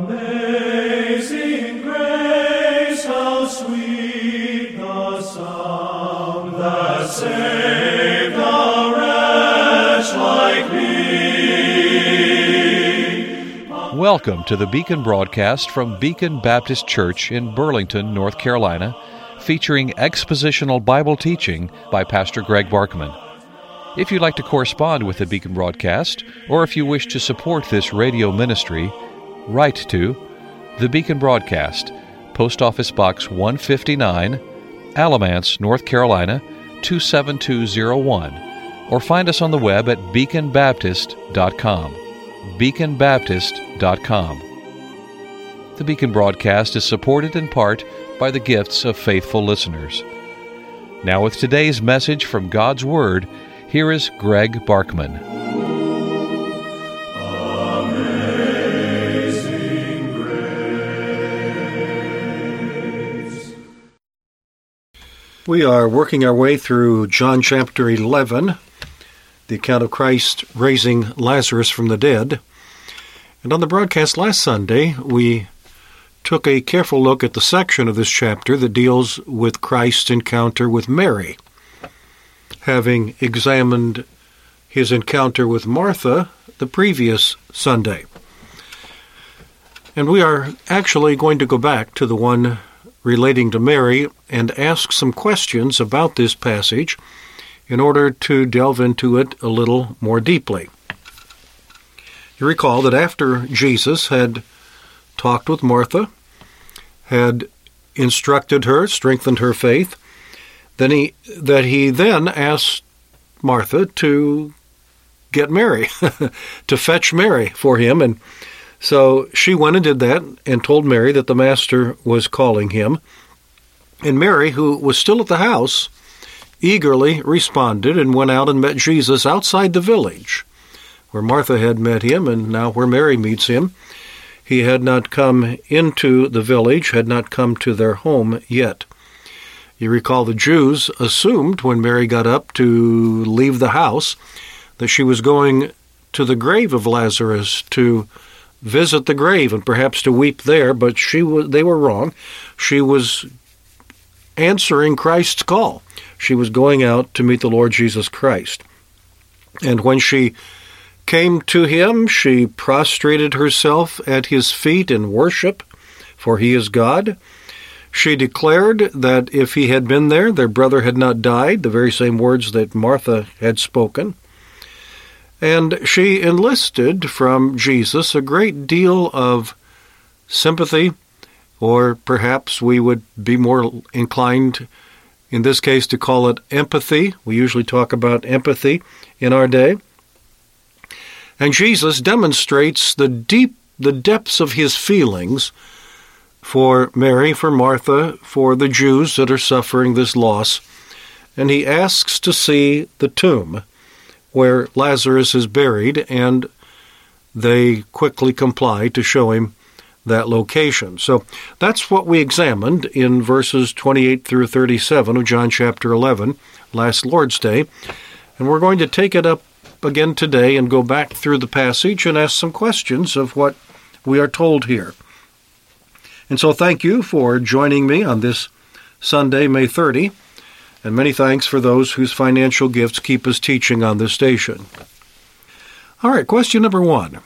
Amazing grace, how sweet the sound that saved a wretch like me. Welcome to the Beacon broadcast from Beacon Baptist Church in Burlington, North Carolina, featuring expositional Bible teaching by Pastor Greg Barkman. If you'd like to correspond with the Beacon broadcast, or if you wish to support this radio ministry, write to the Beacon Broadcast, Post Office Box 159, Alamance, North Carolina 27201, or find us on the web at beaconbaptist.com. beaconbaptist.com. The Beacon broadcast is supported in part by the gifts of faithful listeners. Now with today's message from God's Word, here is Greg Barkman. Amazing grace. We are working our way through John chapter 11, the account of Christ raising Lazarus from the dead. And on the broadcast last Sunday, we took a careful look at the section of this chapter that deals with Christ's encounter with Mary. Having examined his encounter with Martha the previous Sunday. And we are actually going to go back to the one relating to Mary and ask some questions about this passage in order to delve into it a little more deeply. You recall that after Jesus had talked with Martha, had instructed her, strengthened her faith, he then asked Martha to get Mary, to fetch Mary for him. And so she went and did that and told Mary that the Master was calling him. And Mary, who was still at the house, eagerly responded and went out and met Jesus outside the village, where Martha had met him and now where Mary meets him. He had not come into the village, had not come to their home yet. You recall the Jews assumed when Mary got up to leave the house that she was going to the grave of Lazarus to visit the grave and perhaps to weep there, but they were wrong. She was answering Christ's call. She was going out to meet the Lord Jesus Christ. And when she came to him, she prostrated herself at his feet in worship, for he is God. She declared that if he had been there, their brother had not died, the very same words that Martha had spoken. And she enlisted from Jesus a great deal of sympathy, or perhaps we would be more inclined in this case to call it empathy. We usually talk about empathy in our day. And Jesus demonstrates the depths of his feelings for Mary, for Martha, for the Jews that are suffering this loss. And he asks to see the tomb where Lazarus is buried, and they quickly comply to show him that location. So that's what we examined in verses 28 through 37 of John chapter 11, last Lord's Day. And we're going to take it up again today and go back through the passage and ask some questions of what we are told here. And so thank you for joining me on this Sunday, May 30, and many thanks for those whose financial gifts keep us teaching on this station. All right, question number 1.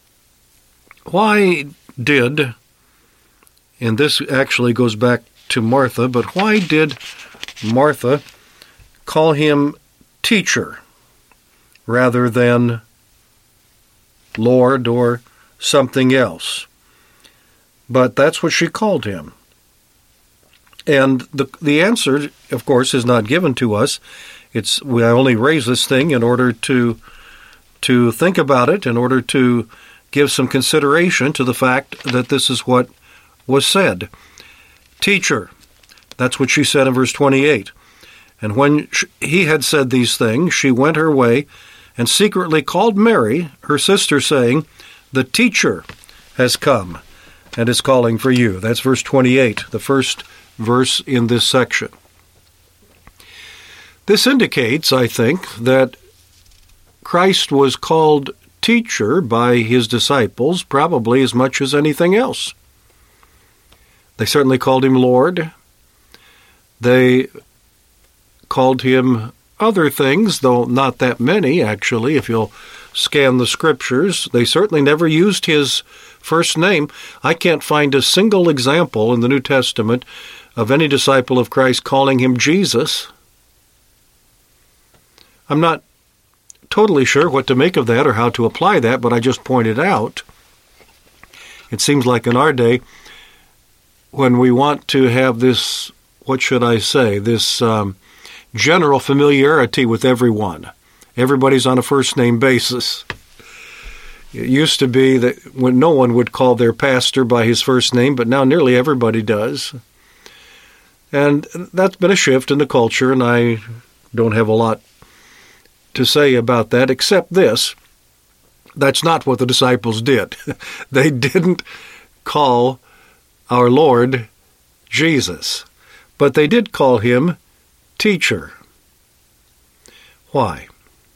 Why did, and this actually goes back to Martha, but why did Martha call him teacher rather than Lord or something else? But that's what she called him. And the answer, of course, is not given to us. I only raise this thing in order to think about it, in order to give some consideration to the fact that this is what was said. Teacher, that's what she said in verse 28. And when he had said these things, she went her way and secretly called Mary, her sister, saying, "The teacher has come and is calling for you." That's verse 28, the first verse in this section. This indicates, I think, that Christ was called teacher by his disciples probably as much as anything else. They certainly called him Lord. They called him other things, though not that many, actually, if you'll scan the Scriptures. They certainly never used his first name. I can't find a single example in the New Testament of any disciple of Christ calling him Jesus. I'm not totally sure what to make of that or how to apply that, but I just pointed out. It seems like in our day, when we want to have this, what should I say, this general familiarity with everyone. Everybody's on a first-name basis. It used to be that when no one would call their pastor by his first name, but now nearly everybody does. And that's been a shift in the culture, and I don't have a lot to say about that, except this. That's not what the disciples did. They didn't call our Lord Jesus, but they did call him teacher. Why?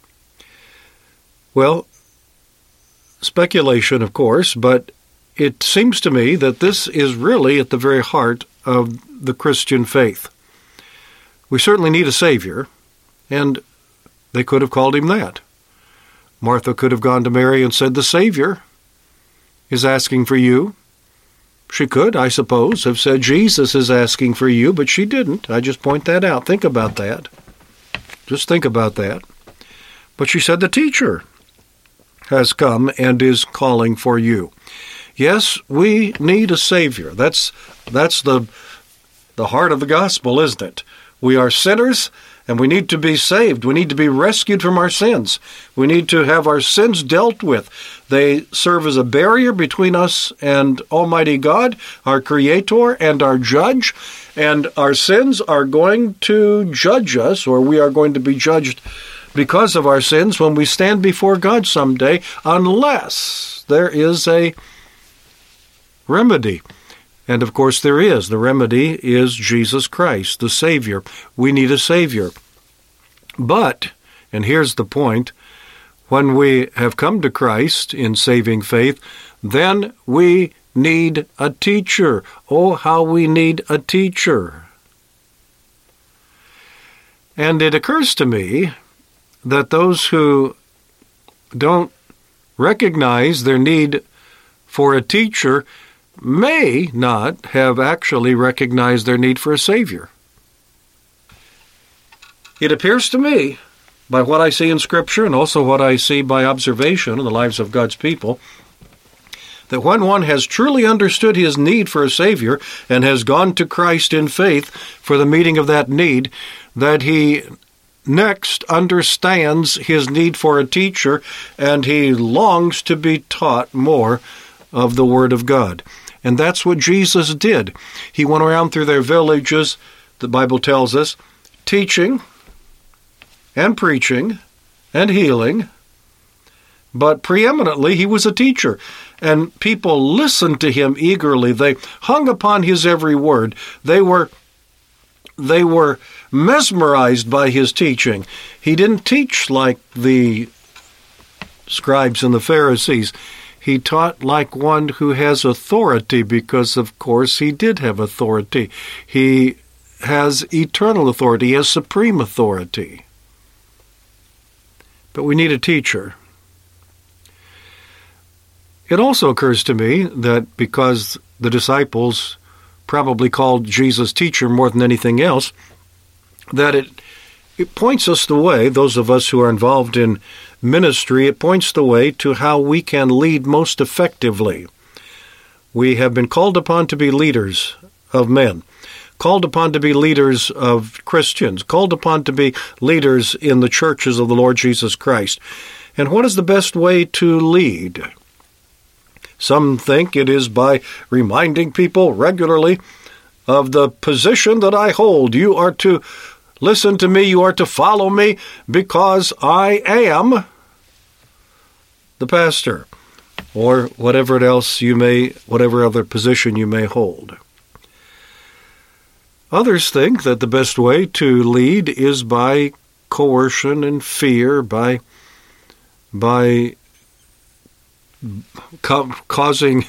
Well, speculation, of course, but it seems to me that this is really at the very heart of the Christian faith. We certainly need a Savior, and they could have called him that. Martha could have gone to Mary and said, "The Savior is asking for you." She could, I suppose, have said, "Jesus is asking for you," but she didn't. I just point that out. Think about that. Just think about that. But she said, "The teacher has come and is calling for you." Yes, we need a Savior. That's the heart of the gospel, isn't it? We are sinners, and we need to be saved. We need to be rescued from our sins. We need to have our sins dealt with. They serve as a barrier between us and Almighty God, our Creator and our Judge, and our sins are going to judge us, or we are going to be judged because of our sins when we stand before God someday, unless there is a remedy. And of course there is. The remedy is Jesus Christ, the Savior. We need a Savior. But, and here's the point, when we have come to Christ in saving faith, then we need a teacher. Oh, how we need a teacher. And it occurs to me that those who don't recognize their need for a teacher may not have actually recognized their need for a Savior. It appears to me, by what I see in Scripture and also what I see by observation in the lives of God's people, that when one has truly understood his need for a Savior and has gone to Christ in faith for the meeting of that need, that he next understands his need for a teacher and he longs to be taught more of the Word of God. And that's what Jesus did. He went around through their villages, the Bible tells us, teaching and preaching and healing, but preeminently he was a teacher, and people listened to him eagerly. They hung upon his every word. They were mesmerized by his teaching. He didn't teach like the scribes and the Pharisees. He taught like one who has authority because, of course, he did have authority. He has eternal authority. He has supreme authority. But we need a teacher. It also occurs to me that because the disciples probably called Jesus teacher more than anything else, that it points us the way, those of us who are involved in ministry, it points the way to how we can lead most effectively. We have been called upon to be leaders of men, called upon to be leaders of Christians, called upon to be leaders in the churches of the Lord Jesus Christ. And what is the best way to lead? Some think it is by reminding people regularly of the position that I hold. You are to listen to me, you are to follow me, because I am the pastor, or whatever other position you may hold. Others think that the best way to lead is by coercion and fear, by causing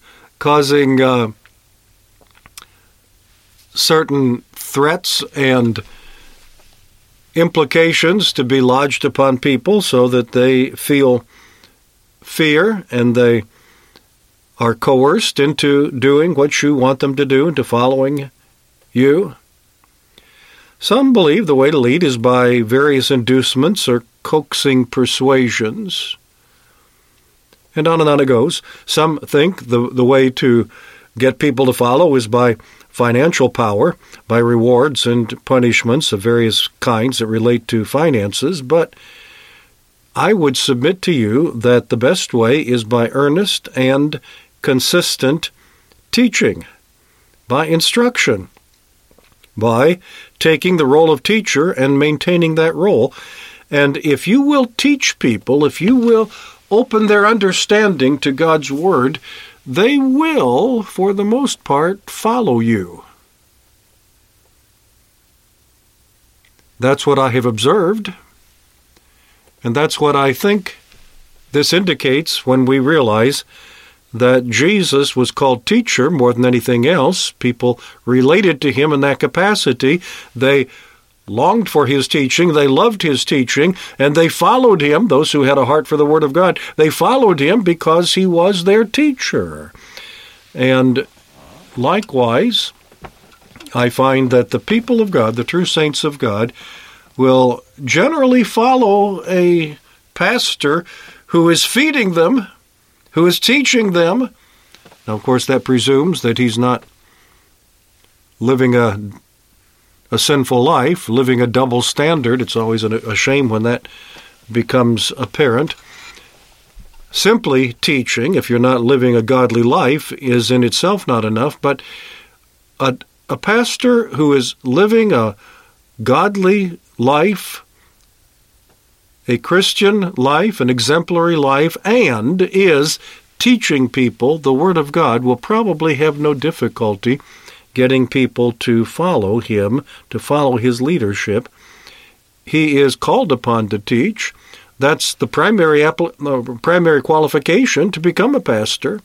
certain threats and implications to be lodged upon people so that they feel fear and they are coerced into doing what you want them to do, into following you. Some believe the way to lead is by various inducements or coaxing persuasions. And on it goes. Some think the way to get people to follow is by financial power, by rewards and punishments of various kinds that relate to finances, but I would submit to you that the best way is by earnest and consistent teaching, by instruction, by taking the role of teacher and maintaining that role. And if you will teach people, if you will open their understanding to God's Word, they will, for the most part, follow you. That's what I have observed, and that's what I think this indicates when we realize that Jesus was called teacher more than anything else. People related to him in that capacity. They longed for his teaching, they loved his teaching, and they followed him, those who had a heart for the Word of God. They followed him because he was their teacher. And likewise, I find that the people of God, the true saints of God, will generally follow a pastor who is feeding them, who is teaching them. Now, of course, that presumes that he's not living a sinful life, living a double standard. It's always a shame when that becomes apparent. Simply teaching, if you're not living a godly life, is in itself not enough, but a pastor who is living a godly life, a Christian life, an exemplary life, and is teaching people the Word of God will probably have no difficulty getting people to follow him, to follow his leadership. He is called upon to teach. That's the primary qualification to become a pastor.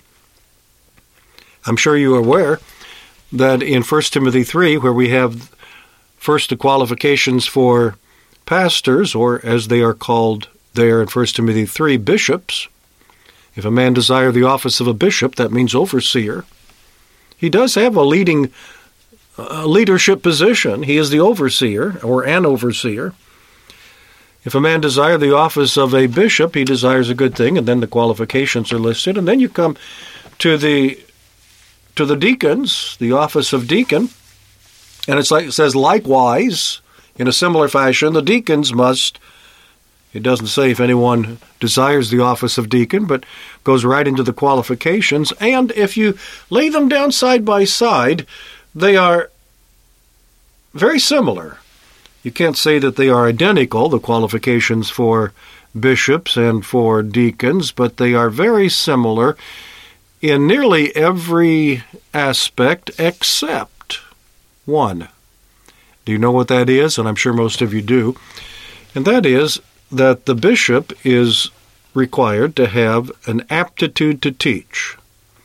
I'm sure you are aware that in 1 Timothy 3, where we have first the qualifications for pastors, or as they are called there in 1 Timothy 3, bishops. If a man desire the office of a bishop, that means overseer. He does have a leadership position. He is the overseer, or an overseer. If a man desire the office of a bishop, he desires a good thing, and then the qualifications are listed. And then you come to the deacons, the office of deacon, and it says, likewise, in a similar fashion, the deacons must, it doesn't say if anyone desires the office of deacon, but goes right into the qualifications. And if you lay them down side by side, they are very similar. You can't say that they are identical, the qualifications for bishops and for deacons, but they are very similar in nearly every aspect except one. Do you know what that is? And I'm sure most of you do. And that is that the bishop is required to have an aptitude to teach.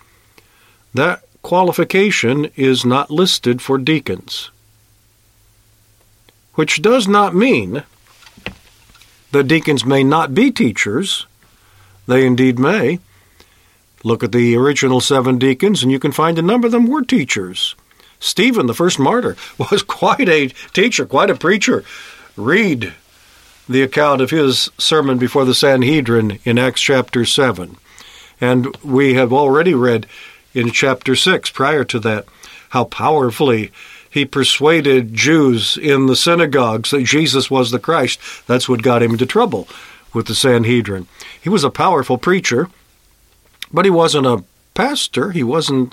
That qualification is not listed for deacons, which does not mean that deacons may not be teachers. They indeed may. Look at the original 7 deacons, and you can find a number of them were teachers. Stephen, the first martyr, was quite a teacher, quite a preacher. Read the account of his sermon before the Sanhedrin in Acts chapter 7. And we have already read in chapter 6, prior to that, how powerfully he persuaded Jews in the synagogues that Jesus was the Christ. That's what got him into trouble with the Sanhedrin. He was a powerful preacher, but he wasn't a pastor. He wasn't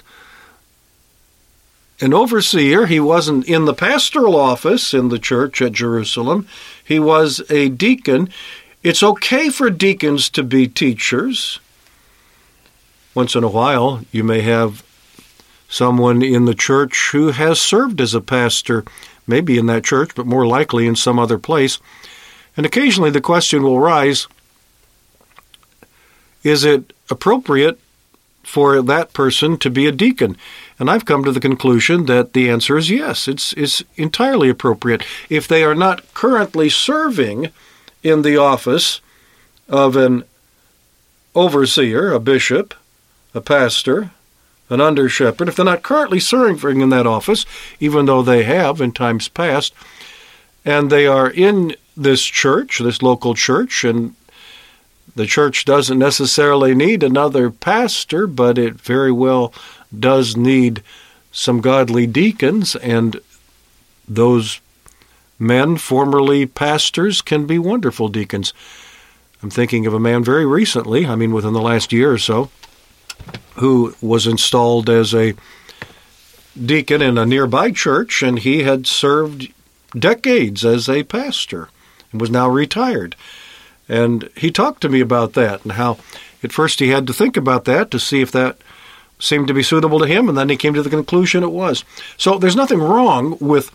an overseer. He wasn't in the pastoral office in the church at Jerusalem. He was a deacon. It's okay for deacons to be teachers. Once in a while, you may have someone in the church who has served as a pastor, maybe in that church, but more likely in some other place. And occasionally the question will rise, is it appropriate for that person to be a deacon? And I've come to the conclusion that the answer is yes. It's entirely appropriate. If they are not currently serving in the office of an overseer, a bishop, a pastor, an under-shepherd, if they're not currently serving in that office, even though they have in times past, and they are in this church, this local church, and the church doesn't necessarily need another pastor, but it very well does need some godly deacons, and those men, formerly pastors, can be wonderful deacons. I'm thinking of a man very recently, within the last year or so, who was installed as a deacon in a nearby church, and he had served decades as a pastor and was now retired. And he talked to me about that and how at first he had to think about that to see if that seemed to be suitable to him, and then he came to the conclusion it was. So there's nothing wrong with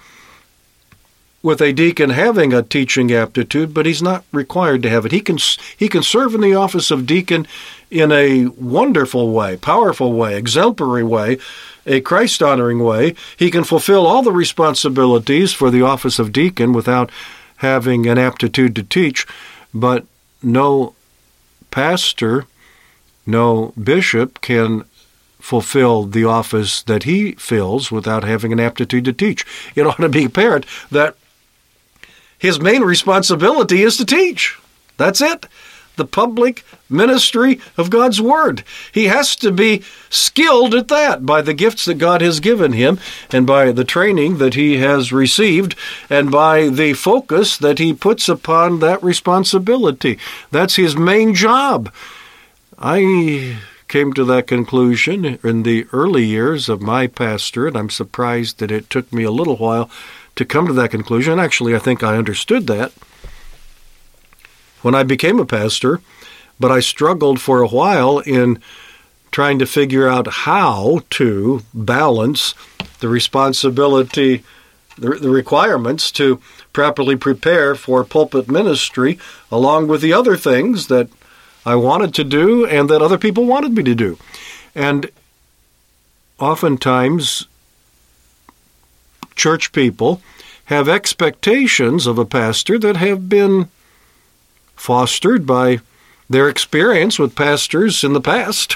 a deacon having a teaching aptitude, but he's not required to have it. He can serve in the office of deacon in a wonderful way, powerful way, exemplary way, a Christ-honoring way. He can fulfill all the responsibilities for the office of deacon without having an aptitude to teach, but no pastor, no bishop can fulfill the office that he fills without having an aptitude to teach. It ought to be apparent that his main responsibility is to teach. That's it. The public ministry of God's Word. He has to be skilled at that by the gifts that God has given him and by the training that he has received and by the focus that he puts upon that responsibility. That's his main job. I came to that conclusion in the early years of my pastorate. I'm surprised that it took me a little while to come to that conclusion. Actually, I think I understood that when I became a pastor, but I struggled for a while in trying to figure out how to balance the responsibility, the requirements to properly prepare for pulpit ministry, along with the other things that I wanted to do and that other people wanted me to do. And oftentimes, church people have expectations of a pastor that have been fostered by their experience with pastors in the past,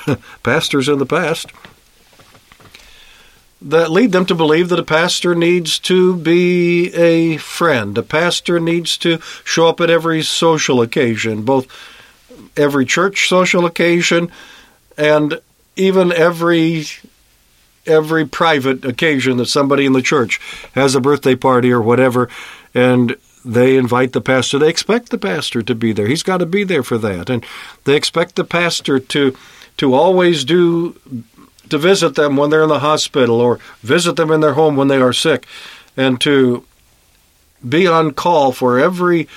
that lead them to believe that a pastor needs to be a friend. A pastor needs to show up at every social occasion, both every church social occasion and even every private occasion that somebody in the church has a birthday party or whatever, and they invite the pastor. They expect the pastor to be there. He's got to be there for that. And they expect the pastor to always to visit them when they're in the hospital or visit them in their home when they are sick, and to be on call for every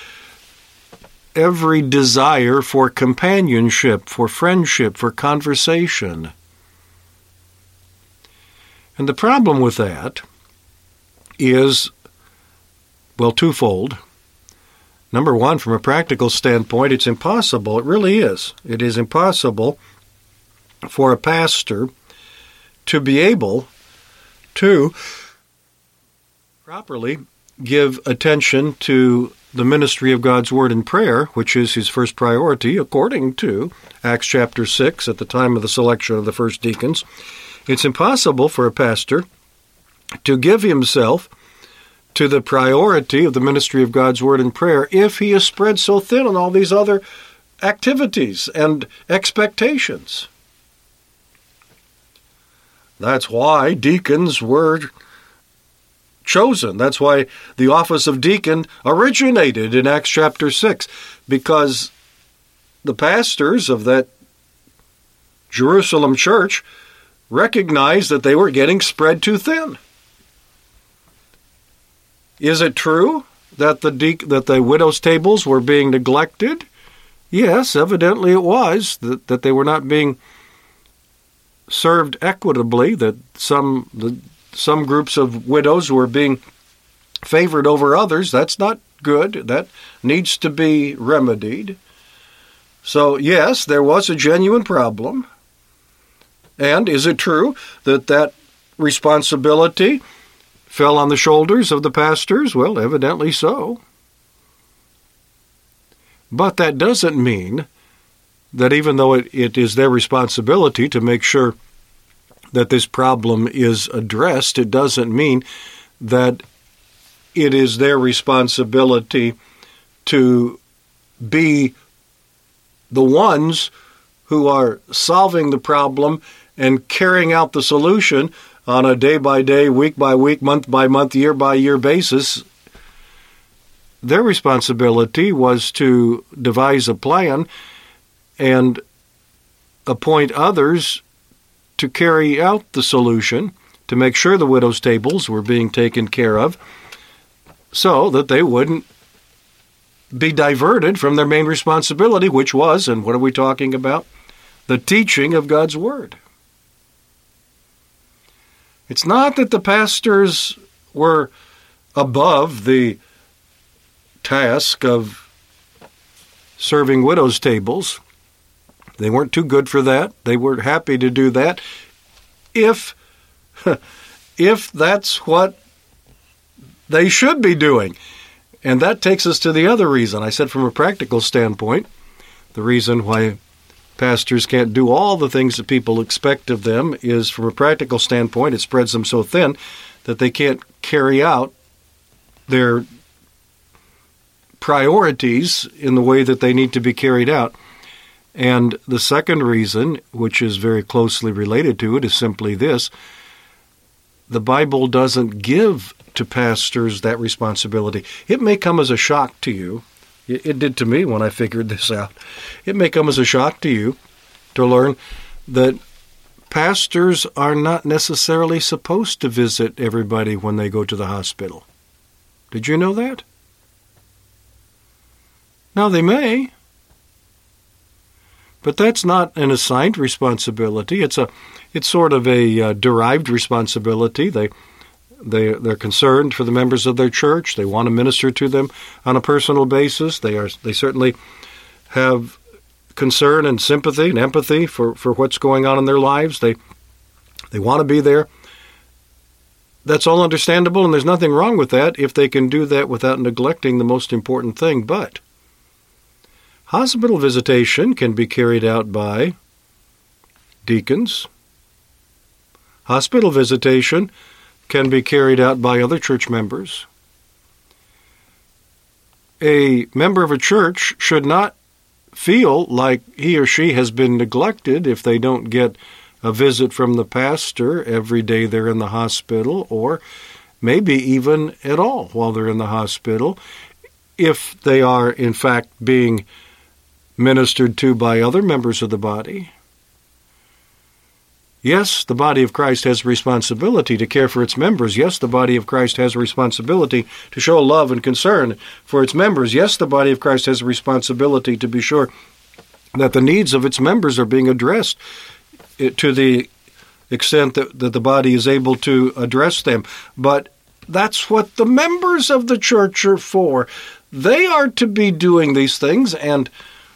desire for companionship, for friendship, for conversation. And the problem with that is, well, twofold. Number one, from a practical standpoint, it's impossible. It really is. It is impossible for a pastor to be able to properly give attention to the ministry of God's Word and prayer, which is his first priority, according to Acts chapter 6, at the time of the selection of the first deacons. It's impossible for a pastor to give himself to the priority of the ministry of God's Word and prayer if he is spread so thin on all these other activities and expectations. That's why deacons were chosen. That's why the office of deacon originated in Acts chapter 6, because the pastors of that Jerusalem church recognized that they were getting spread too thin. Is it true that the widows' tables were being neglected? Yes, evidently it was, that they were not being served equitably, that some groups of widows were being favored over others. That's not good. That needs to be remedied. So, yes, there was a genuine problem. And is it true that that responsibility fell on the shoulders of the pastors? Well, evidently so. But that doesn't mean that even though it is their responsibility to make sure that this problem is addressed, it doesn't mean that it is their responsibility to be the ones who are solving the problem and carrying out the solution on a day-by-day, week-by-week, month-by-month, year-by-year basis. Their responsibility was to devise a plan and appoint others to carry out the solution, to make sure the widows' tables were being taken care of, so that they wouldn't be diverted from their main responsibility, which was, and what are we talking about? The teaching of God's Word. It's not that the pastors were above the task of serving widows' tables. They weren't too good for that. They were happy to do that if that's what they should be doing. And that takes us to the other reason. I said from a practical standpoint, the reason why pastors can't do all the things that people expect of them is from a practical standpoint, it spreads them so thin that they can't carry out their priorities in the way that they need to be carried out. And the second reason, which is very closely related to it, is simply this. The Bible doesn't give to pastors that responsibility. It may come as a shock to you. It did to me when I figured this out. It may come as a shock to you to learn that pastors are not necessarily supposed to visit everybody when they go to the hospital. Did you know that? Now, they may. But that's not an assigned responsibility. It's sort of a derived responsibility. They're concerned for the members of their church. They want to minister to them on a personal basis. They certainly have concern and sympathy and empathy for what's going on in their lives. They want to be there. That's all understandable, and there's nothing wrong with that if they can do that without neglecting the most important thing. But hospital visitation can be carried out by deacons. Hospital visitation can be carried out by other church members. A member of a church should not feel like he or she has been neglected if they don't get a visit from the pastor every day they're in the hospital, or maybe even at all while they're in the hospital, if they are in fact being ministered to by other members of the body. Yes, the body of Christ has a responsibility to care for its members. Yes, the body of Christ has a responsibility to show love and concern for its members. Yes, the body of Christ has a responsibility to be sure that the needs of its members are being addressed to the extent that the body is able to address them. But that's what the members of the church are for. They are to be doing these things, and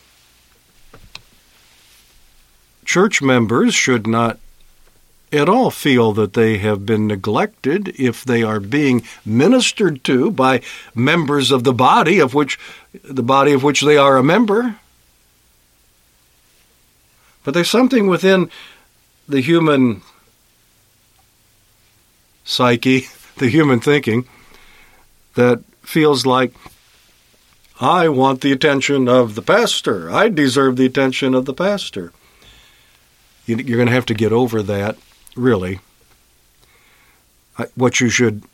church members should not at all feel that they have been neglected if they are being ministered to by members of the body of which they are a member. But there's something within the human psyche, the human thinking, that feels like, I want the attention of the pastor. I deserve the attention of the pastor. You're going to have to get over that, really. What you should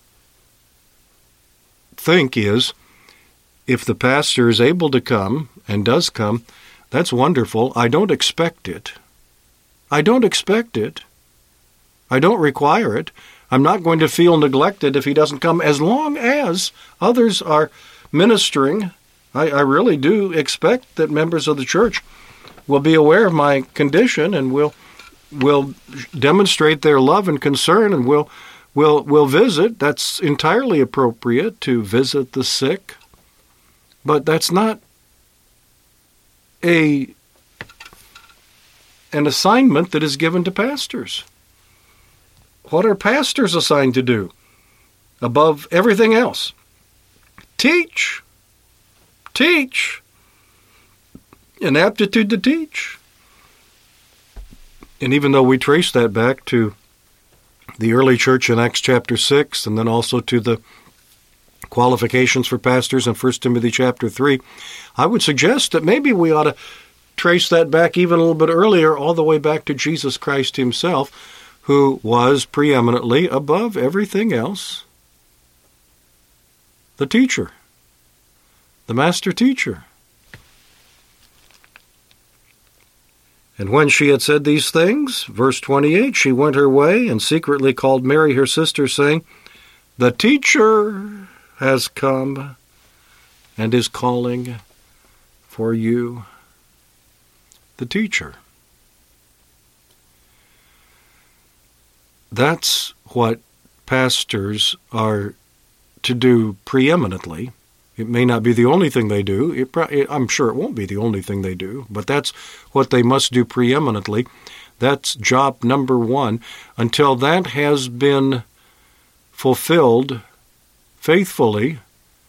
think is, if the pastor is able to come and does come, that's wonderful. I don't expect it. I don't expect it. I don't require it. I'm not going to feel neglected if he doesn't come, as long as others are ministering. I really do expect that members of the church will be aware of my condition and will demonstrate their love and concern and will visit. That's entirely appropriate to visit the sick. But that's not a an assignment that is given to pastors. What are pastors assigned to do above everything else? Teach. Teach. An aptitude to teach. And even though we trace that back to the early church in Acts chapter 6, and then also to the qualifications for pastors in 1 Timothy chapter 3, I would suggest that maybe we ought to trace that back even a little bit earlier, all the way back to Jesus Christ himself, who was preeminently above everything else the teacher, the master teacher. And when she had said these things, verse 28, she went her way and secretly called Mary her sister, saying, "The teacher has come and is calling for you." The teacher. That's what pastors are to do preeminently. It may not be the only thing they do. I'm sure it won't be the only thing they do, but that's what they must do preeminently. That's job number one. Until that has been fulfilled faithfully,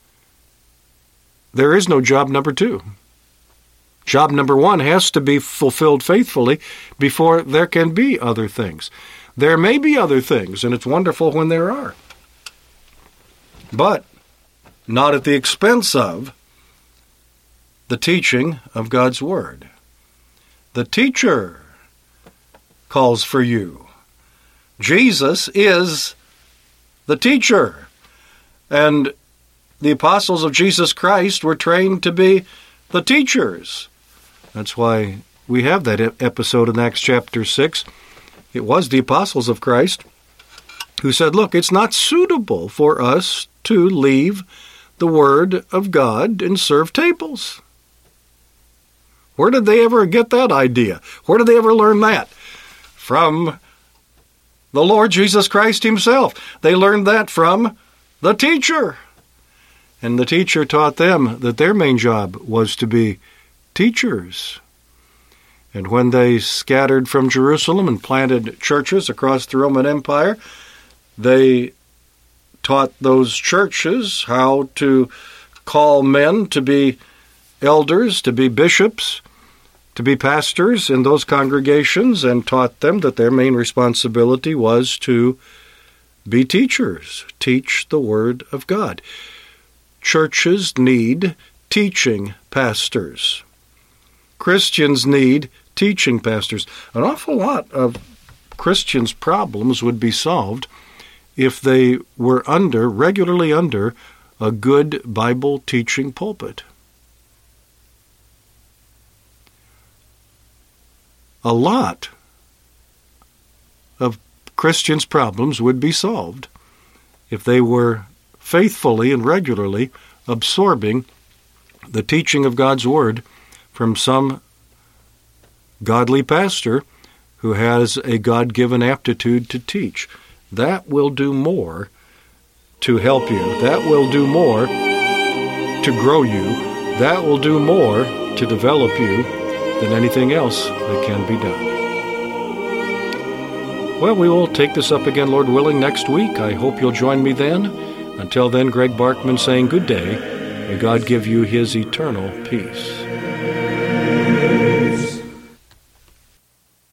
there is no job number two. Job number one has to be fulfilled faithfully before there can be other things. There may be other things, and it's wonderful when there are, but not at the expense of the teaching of God's Word. The teacher calls for you. Jesus is the teacher, and the apostles of Jesus Christ were trained to be the teachers. That's why we have that episode in Acts chapter 6. It was the apostles of Christ who said, look, it's not suitable for us to leave the Word of God and serve tables. Where did they ever get that idea? Where did they ever learn that? From the Lord Jesus Christ himself. They learned that from the teacher. And the teacher taught them that their main job was to be teachers. And when they scattered from Jerusalem and planted churches across the Roman Empire, they taught those churches how to call men to be elders, to be bishops, to be pastors in those congregations, and taught them that their main responsibility was to be teachers, teach the Word of God. Churches need teaching pastors. Christians need teaching pastors. An awful lot of Christians' problems would be solved if they were regularly under a good Bible teaching pulpit. A lot of Christians' problems would be solved if they were faithfully and regularly absorbing the teaching of God's Word from some godly pastor who has a God-given aptitude to teach. That will do more to help you. That will do more to grow you. That will do more to develop you than anything else that can be done. Well, we will take this up again, Lord willing, next week. I hope you'll join me then. Until then, Greg Barkman saying good day. May God give you His eternal peace.